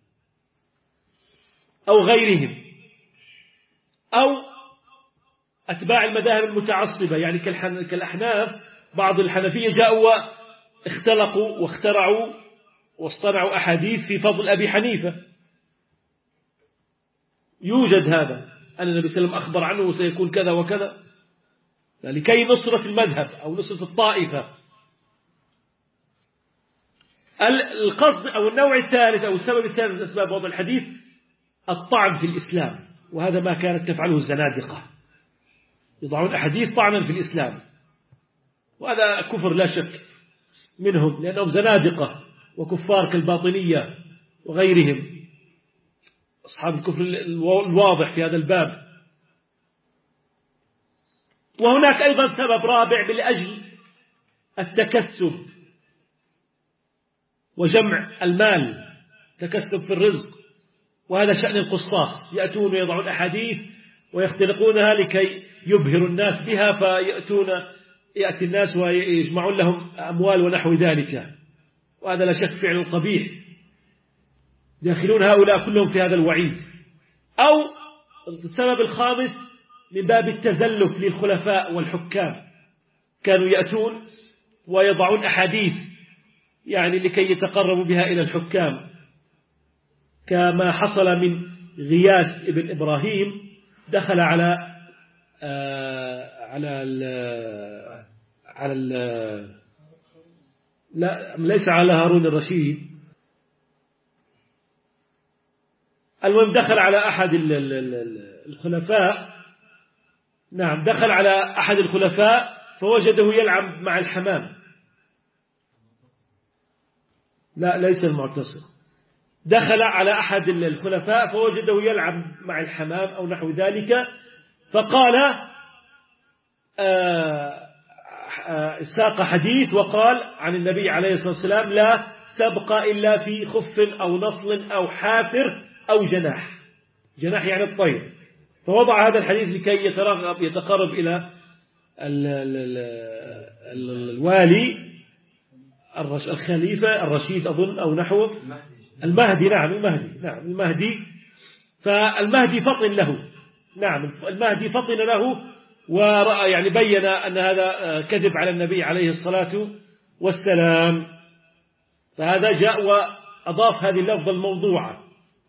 أو غيرهم، أو أتباع المذاهب المتعصبة يعني كالأحناف. بعض الحنفية جاءوا واختلقوا واخترعوا واصطنعوا أحاديث في فضل أبي حنيفة. يوجد هذا أن النبي صلى الله عليه وسلم أخبر عنه وسيكون كذا وكذا لكي نصرة المذهب أو نصرة الطائفة. القصد أو النوع الثالث أو السبب الثالث من أسباب وضع الحديث الطعن في الإسلام، وهذا ما كانت تفعله الزنادقة، يضعون أحاديث طعنا في الإسلام، وهذا كفر لا شك منهم لأنهم زنادقة وكفار كالباطنية وغيرهم أصحاب الكفر الواضح في هذا الباب. وهناك أيضا سبب رابع لأجل التكسب وجمع المال، تكسب في الرزق، وهذا شأن القصاص، يأتون ويضعون أحاديث ويختلقونها لكي يبهروا الناس بها، فيأتون يأتي الناس ويجمعون لهم أموال ونحو ذلك، وهذا لا شك فعل قبيح، داخلون هؤلاء كلهم في هذا الوعيد. أو السبب الخامس من باب التزلف للخلفاء والحكام، كانوا يأتون ويضعون أحاديث يعني لكي يتقربوا بها إلى الحكام، كما حصل من غياث ابن إبراهيم، دخل على آه على ال على ال لا ليس على هارون الرشيد، المهم دخل على أحد الخلفاء، نعم دخل على أحد الخلفاء فوجده يلعب مع الحمام، لا ليس المعتصم، دخل على أحد الخلفاء فوجده يلعب مع الحمام أو نحو ذلك، فقال آه آه ساق حديث وقال عن النبي عليه الصلاة والسلام لا سبق إلا في خف أو نصل أو حافر أو جناح، جناح يعني الطير، فوضع هذا الحديث لكي يترغب يتقرب إلى ال ال ال الوالي الخليفة الرشيد أظن أو نحوه المهدي، نعم المهدي، نعم المهدي، فالمهدي فطن له، نعم المهدي فطن له ورأى يعني بين أن هذا كذب على النبي عليه الصلاة والسلام، فهذا جاء وأضاف هذه اللفظة الموضوعة.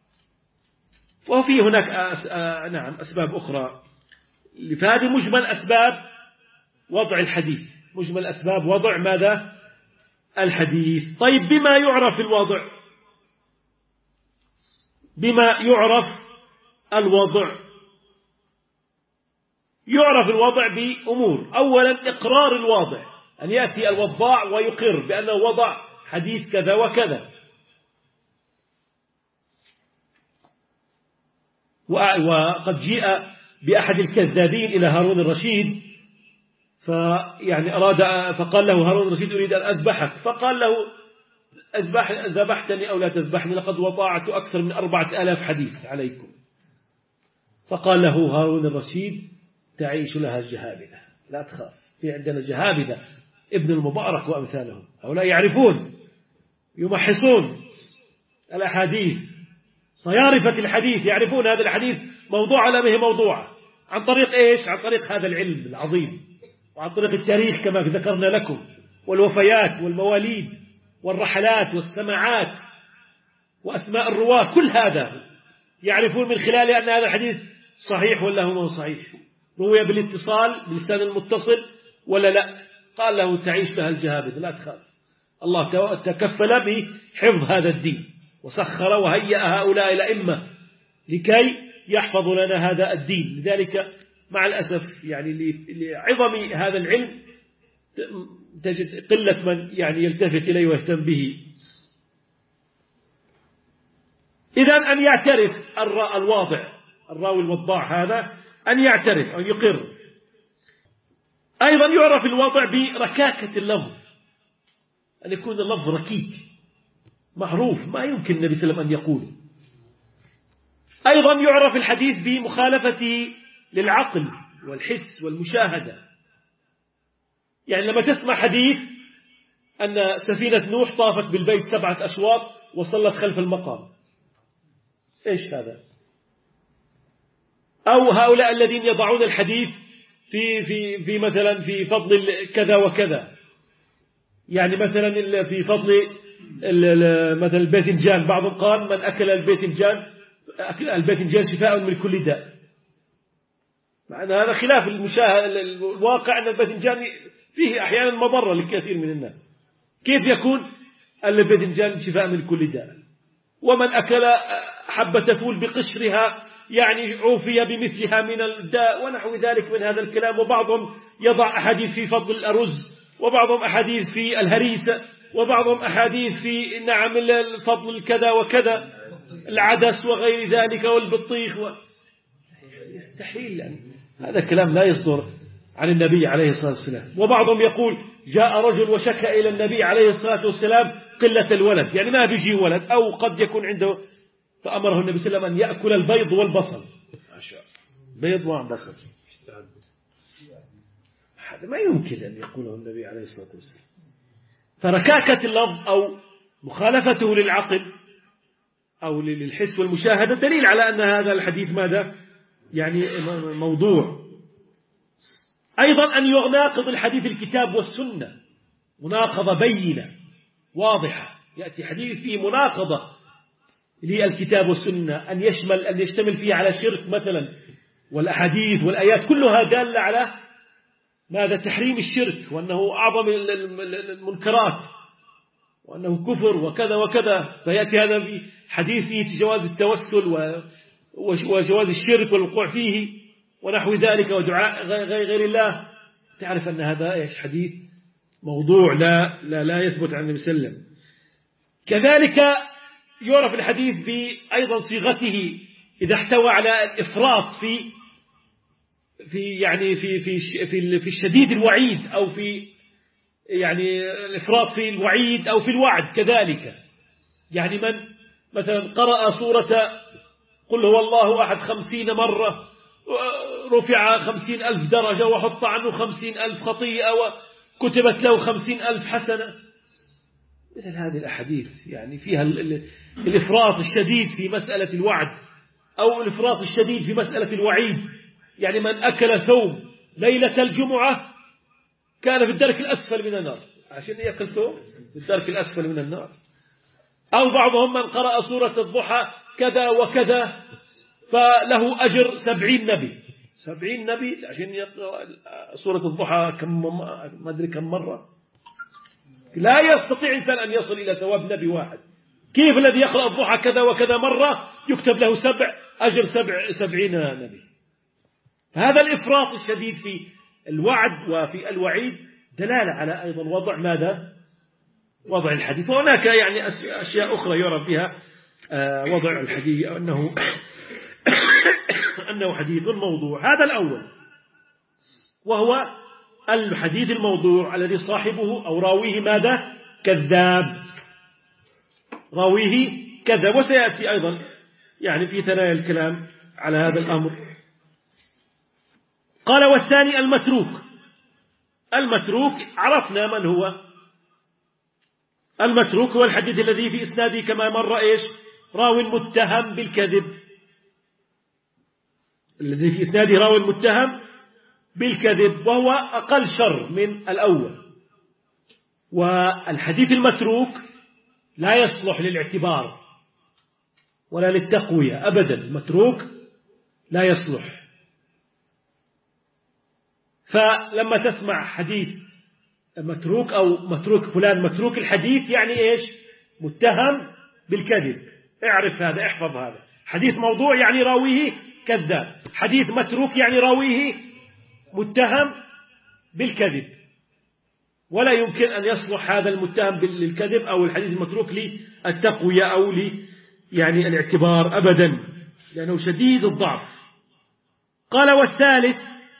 وفي هناك أس... نعم أسباب أخرى، فهذه مجمل أسباب وضع الحديث، مجمل أسباب وضع ماذا؟ الحديث. طيب بما يعرف الوضع؟ بما يعرف الوضع؟ يعرف الوضع بأمور. أولا إقرار الواضع، أن يأتي الوضاع ويقر بأنه وضع حديث كذا وكذا، وقد جاء بأحد الكذابين إلى هارون الرشيد، فيعني أراد فقال له هارون الرشيد أريد أن أذبحك، فقال له أذبح ذبحتني أو لا تذبحني لقد وضعت أكثر من أربعة آلاف حديث عليكم. فقال له هارون الرشيد تعيش لها الجهابذة، لا تخاف، في عندنا جهابذة ابن المبارك وأمثالهم، هؤلاء يعرفون يمحصون الأحاديث، صيارفة الحديث، يعرفون هذا الحديث موضوع على به موضوع، عن طريق إيش؟ عن طريق هذا العلم العظيم، وعن طريق التاريخ كما ذكرنا لكم، والوفيات والمواليد والرحلات والسماعات وأسماء الرواة، كل هذا يعرفون من خلاله أن هذا الحديث صحيح ولا هو صحيح، روي بالاتصال بلسان المتصل ولا لا، قال له تعيش بها الجهابذ لا تخاف، الله تكفل بحفظ هذا الدين وسخر وهيأ هؤلاء الأئمة لكي يحفظوا لنا هذا الدين. لذلك مع الأسف يعني لعظم هذا العلم تجد قلة من يعني يلتفت إليه ويهتم به. إذن أن يعترف الواضع الراوي الوضاع هذا أن يعترف أو يقر. أيضا يعرف الوضع بركاكة اللفظ، أن يكون اللفظ ركيك معروف ما يمكن النبي صلى الله عليه وسلم أن يقول. أيضا يعرف الحديث بمخالفته للعقل والحس والمشاهدة. يعني لما تسمع حديث أن سفينة نوح طافت بالبيت سبعة أشواط وصلت خلف المقام، إيش هذا؟ أو هؤلاء الذين يضعون الحديث في في في مثلا في فضل كذا وكذا، يعني مثلا في فضل مثلا الباذنجان، بعضهم قال من أكل الباذنجان الباذنجان شفاء من كل داء. مع أن هذا خلاف المشاهد الواقع، أن الباذنجان فيه أحيانا مضرة لكثير من الناس. كيف يكون الباذنجان شفاء من كل داء؟ ومن أكل حبة فول بقشرها يعني عوفي بمثلها من الداء ونحو ذلك من هذا الكلام. وبعضهم يضع أحاديث في فضل الأرز، وبعضهم أحاديث في الهريسة، وبعضهم أحاديث في نعم الفضل كذا وكذا، العدس وغير ذلك والبطيخ و... يستحيل أن هذا الكلام لا يصدر عن النبي عليه الصلاة والسلام. وبعضهم يقول جاء رجل وشكى إلى النبي عليه الصلاة والسلام قلة الولد، يعني ما بيجي ولد، أو قد يكون عنده، فأمره النبي صلى الله عليه وسلم أن يأكل البيض والبصل. بيض وبصل هذا ما يمكن أن يقوله النبي عليه الصلاة والسلام. فركاكة اللفظ أو مخالفته للعقل أو للحس والمشاهدة دليل على أن هذا الحديث ماذا؟ يعني موضوع. أيضا أن يناقض الحديث الكتاب والسنة مناقضة بينة واضحة، يأتي حديث فيه مناقضة للكتاب والسنة، أن يشمل أن يشتمل فيه على شرك مثلا، والأحاديث والآيات كلها دالة على ماذا؟ تحريم الشرك، وأنه أعظم المنكرات، وأنه كفر وكذا وكذا. فيأتي هذا في حديث فيه جواز التوسل وجواز الشرك والوقوع فيه ونحو ذلك ودعاء غير الله. تعرف أن هذا إيش؟ حديث موضوع لا لا لا يثبت عن النبي صلى الله عليه وسلم. كذلك يعرف الحديث بأيضا صيغته إذا احتوى على الإفراط في في يعني في في في في الشديد الوعيد، أو في يعني الإفراط في الوعيد أو في الوعد كذلك. يعني من مثلا قرأ سورة قل هو الله أحد خمسين مرة رفع خمسين ألف درجة وحط عنه خمسين ألف خطيئة وكتبت له خمسين ألف حسنة، مثل هذه الأحاديث يعني فيها الإفراط الشديد في مسألة الوعد أو الإفراط الشديد في مسألة الوعيد. يعني من أكل ثوم ليلة الجمعة كان في الدرك الأسفل من النار، عشان يأكل ثوم في الدرك الأسفل من النار. أو بعضهم من قرأ سورة الضحى كذا وكذا فله أجر سبعين نبي سبعين نبي عشان يقرأ سورة الضحى كم ما أدري كم مرة. لا يستطيع إنسان أن يصل إلى ثواب نبي واحد. كيف الذي يقرأ الضحى كذا وكذا مرة يكتب له سبع أجر سبع سبعين نبي؟ هذا الإفراط الشديد في الوعد وفي الوعيد دلالة على أيضا وضع ماذا؟ وضع الحديث. وهناك يعني أشياء أخرى يعرف بها وضع الحديث أنه أنه حديث موضوع. هذا الأول، وهو الحديث الموضوع الذي صاحبه أو راويه ماذا؟ كذاب، راويه كذاب. وسيأتي أيضا يعني في ثنايا الكلام على هذا الأمر. قال والثاني المتروك. المتروك عرفنا من هو المتروك، هو الحديث الذي في إسناده كما مر إيش؟ راو متهم بالكذب، الذي في إسناده راو متهم بالكذب، وهو أقل شر من الأول. والحديث المتروك لا يصلح للاعتبار ولا للتقوية أبدا، المتروك لا يصلح. فلما تسمع حديث متروك أو متروك فلان متروك الحديث يعني إيش؟ متهم بالكذب. اعرف هذا، احفظ هذا. حديث موضوع يعني راويه كذاب، حديث متروك يعني راويه متهم بالكذب، ولا يمكن أن يصلح هذا المتهم للكذب أو الحديث المتروك للتقوية أو ل يعني الاعتبار أبدا، لأنه شديد الضعف. قال والثالث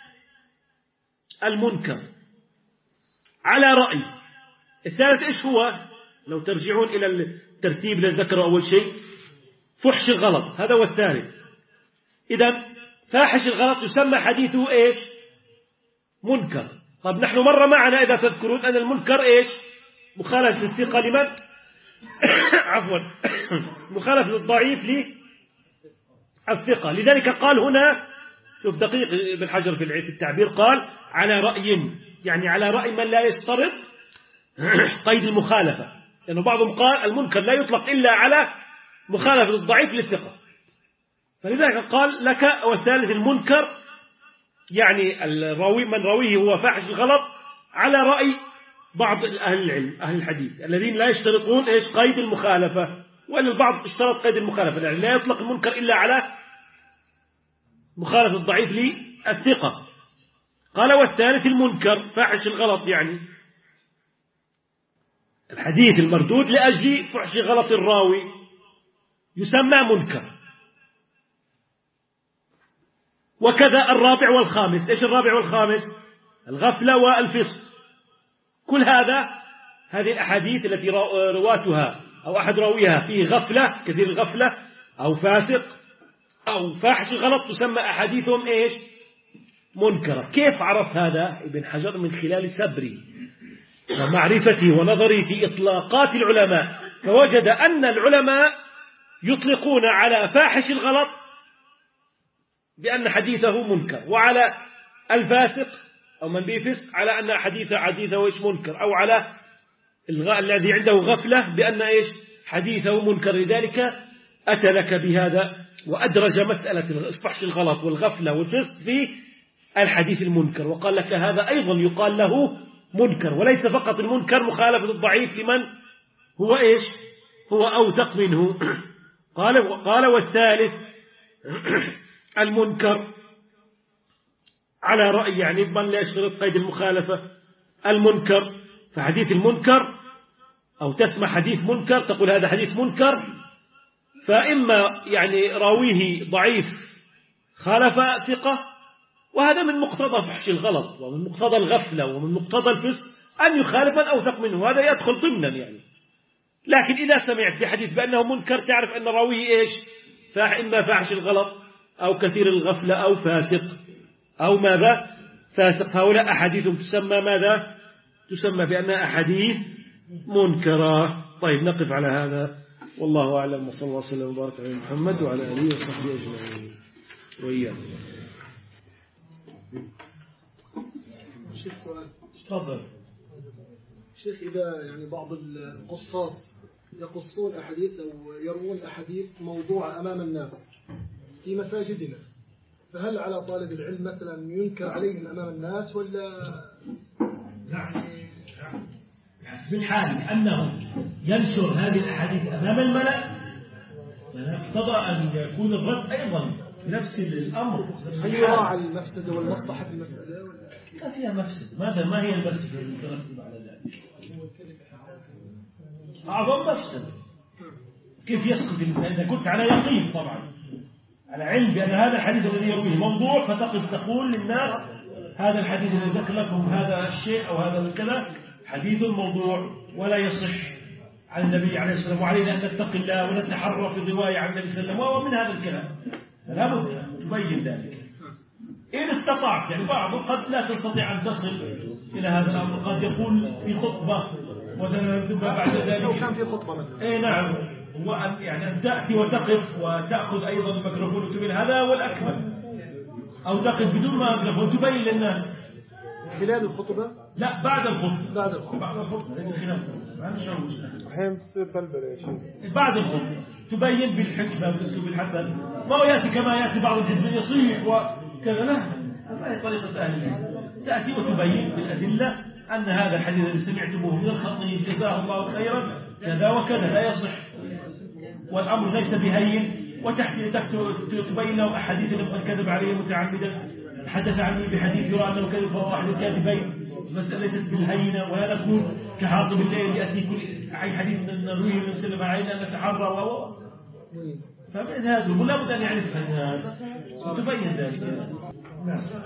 المنكر على رأي. الثالث إيش هو؟ لو ترجعون إلى الترتيب الذي ذكره أول شيء، فحش الغلط، هذا هو الثالث. إذن فاحش الغلط يسمى حديثه إيش؟ منكر. طب نحن مرة معنا إذا تذكرون أن المنكر إيش؟ مخالفة الثقة لمن؟ عفوا مخالفة الضعيف للثقة. لذلك قال هنا، شوف دقيق ابن حجر في التعبير، قال على رأي، يعني على رأي من لا يشترط قيد المخالفة، لأنه بعضهم قال المنكر لا يطلق إلا على مخالفة الضعيف للثقة، فلذلك قال لك والثالث المنكر يعني الراوي من راويه هو فاحش الغلط على رأي بعض أهل العلم أهل الحديث الذين لا يشترطون إيش؟ قيد المخالفة، وأن البعض اشترط قيد المخالفة، يعني لا يطلق المنكر إلا على مخالفة الضعيف للثقة. قال والثالث المنكر فاحش الغلط يعني الحديث المردود لأجل فحش غلط الراوي يسمى منكر. وكذا الرابع والخامس. إيش الرابع والخامس؟ الغفلة والفسق. كل هذا هذه الأحاديث التي رواتها أو أحد راويها فيه غفلة كثير الغفلة أو فاسق أو فاحش غلط تسمى أحاديثهم إيش؟ منكرة. كيف عرف هذا ابن حجر؟ من خلال سبري ومعرفتي ونظري في إطلاقات العلماء، فوجد أن العلماء يطلقون على فاحش الغلط بأن حديثه منكر، وعلى الفاسق أو من به فسق على أن حديث حديثه إيش؟ منكر، أو على الذي عنده غفلة بأن إيش؟ حديثه منكر. لذلك أتى لك بهذا وأدرج مسألة فحش الغلط والغفلة والفسق في الحديث المنكر، وقال لك هذا أيضا يقال له منكر، وليس فقط المنكر مخالفة الضعيف لمن هو إيش؟ هو أوثق منه. قال قال والثالث المنكر على رأي يعني من لا يشترط قيد المخالفة المنكر. فحديث المنكر أو تسمع حديث منكر تقول هذا حديث منكر، فإما يعني راويه ضعيف خالف ثقة، وهذا من مقتضى فحش الغلط ومن مقتضى الغفلة ومن مقتضى الفسق أن يخالف من أوثق منه، هذا يدخل ضمنا يعني. لكن إذا سمعت بحديث بأنه منكر تعرف أن راويه إيش؟ إما فحش الغلط أو كثير الغفلة أو فاسق أو ماذا؟ فاسق. هؤلاء أحاديث تسمى ماذا؟ تسمى بأنها أحاديث منكرة. طيب نقف على هذا، والله أعلم، وصلى الله وسلم وبارك على محمد وعلى آله وصحبه أجمعين وإياكم. شيخ سؤال. تفضل. شيخ إذا يعني بعض القصاص يقصون أحاديث أو يروون أحاديث موضوعة أمام الناس في مساجدنا، فهل على طالب العلم مثلا ينكر عليهم أمام الناس ولا؟ نعم حسب الحال أنه ينشر هذه الأحاديث أمام الملأ، فنقتضى أن يكون الرد أيضا بنفس الأمر. هل يراعى المفسدة والمصلحة في المسألة ولا؟ ما فيها مفسد. ماذا ما هي المفسدة المترتبة على ذلك؟ أعظم مفسدة. كيف يسقط الإنسان إذا كنت على يقين طبعا على علم بأن هذا الحديث الذي يرويه موضوع، فتقف تقول للناس هذا الحديث الذي ذكر لكم هذا الشيء أو هذا الكلام حديث موضوع ولا يصح عن النبي عليه الصلاة والسلام، وعلينا أن نتقي الله ونتحرى في الرواية عن النبي صلى الله عليه وسلم ومن هذا الكلام. فلا بد أن تبين ذلك إن استطعت. يعني بعض قد لا تستطيع أن تصل إلى هذا الأمر، قد يقول في خطبة وبعد ذلك لو كان في خطبة مثلا. إيه نعم، هو أن يعني أن تأتي وتقف وتأخذ أيضا الميكروفون وتبين هذا هو الأكمل، أو تقف بدون ميكروفون تبين للناس خلال الخطبة. لا بعد الخطبة. بعد الخطبة. بعد الخطبة ليس خلاف. ما نشوش. أحيانا تصير بلبلة يا شيخ. بعد الخطبة تبين بالحكمة والأسلوب الحسن، ما هو يأتي كما يأتي بعض الحزب يصيح وكذا. لا، هذه طريقة أهل العلم، تأتي وتبين بالأدلة أن هذا الحديث الذي سمعتموه من الخطيب جزاه الله خيرا كذا وكذا لا يصح، والأمر ليس بهين، وتحت تبين له أحاديث لمن كذب عليه متعمدا حدث عني بحديث يرى أنه كذب فهو أحد الكاذبين. المسألة ليست بالهينة، ولا نكون كحاطب الليل يأتي كل أي حديث نرويه من سلم علينا نتحرى وهو فمن هذا ولا بد أن يعرف الناس وتبين ذلك. نعم.